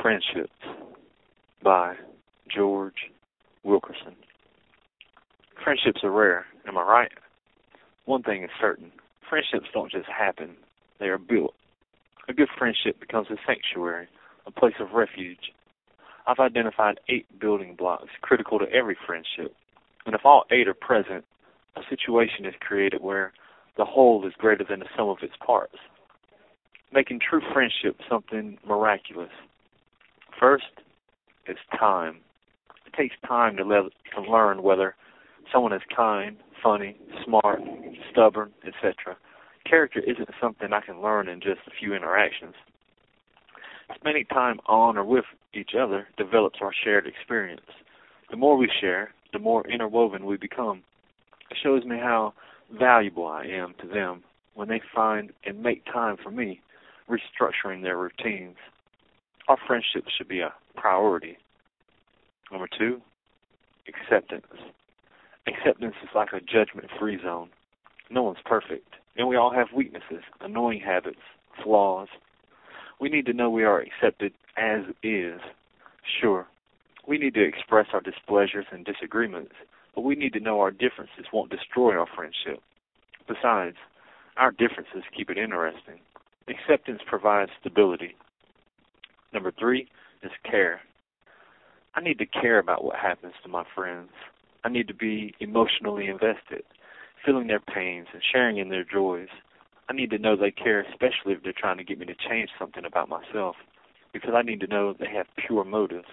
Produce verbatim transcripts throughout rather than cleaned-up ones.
Friendships by George Wilkerson. Friendships are rare, am I right? One thing is certain, friendships don't just happen, they are built. A good friendship becomes a sanctuary, a place of refuge. I've identified eight building blocks critical to every friendship, and if all eight are present, a situation is created where the whole is greater than the sum of its parts, making true friendship something miraculous. First, it's time. It takes time to, le- to learn whether someone is kind, funny, smart, stubborn, et cetera. Character isn't something I can learn in just a few interactions. Spending time on or with each other develops our shared experience. The more we share, the more interwoven we become. It shows me how valuable I am to them when they find and make time for me, restructuring their routines. Our friendship should be a priority. Number two, acceptance. Acceptance is like a judgment-free zone. No one's perfect, and we all have weaknesses, annoying habits, flaws. We need to know we are accepted as is. Sure, we need to express our displeasures and disagreements, but we need to know our differences won't destroy our friendship. Besides, our differences keep it interesting. Acceptance provides stability. Number three is care. I need to care about what happens to my friends. I need to be emotionally invested, feeling their pains and sharing in their joys. I need to know they care, especially if they're trying to get me to change something about myself, because I need to know they have pure motives.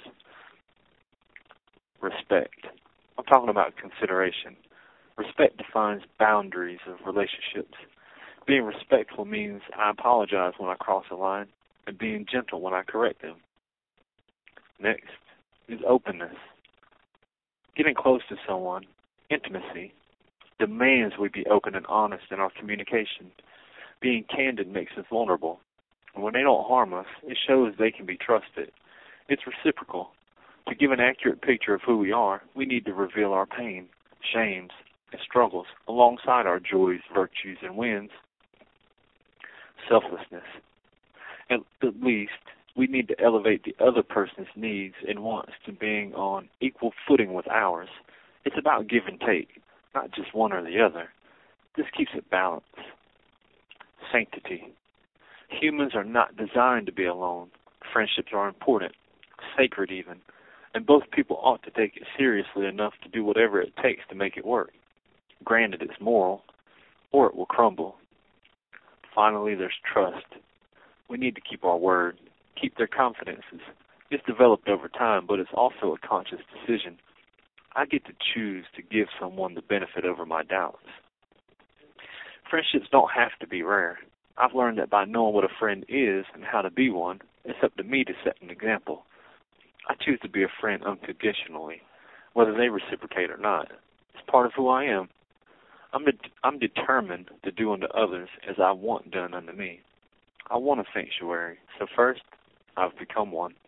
Respect. I'm talking about consideration. Respect defines boundaries of relationships. Being respectful means I apologize when I cross a line and being gentle when I correct them. Next is openness. Getting close to someone, intimacy, demands we be open and honest in our communication. Being candid makes us vulnerable. And when they don't harm us, it shows they can be trusted. It's reciprocal. To give an accurate picture of who we are, we need to reveal our pain, shames, and struggles alongside our joys, virtues, and wins. Selflessness. At, at least, we need to elevate the other person's needs and wants to being on equal footing with ours. It's about give and take, not just one or the other. This keeps it balanced. Sanctity. Humans are not designed to be alone. Friendships are important, sacred even, and both people ought to take it seriously enough to do whatever it takes to make it work. Granted, it's moral, or it will crumble. Finally, there's trust. We need to keep our word, keep their confidences. It's developed over time, but it's also a conscious decision. I get to choose to give someone the benefit over my doubts. Friendships don't have to be rare. I've learned that by knowing what a friend is and how to be one, it's up to me to set an example. I choose to be a friend unconditionally, whether they reciprocate or not. It's part of who I am. I'm, de- I'm determined to do unto others as I want done unto me. I want a sanctuary, so first, I've become one.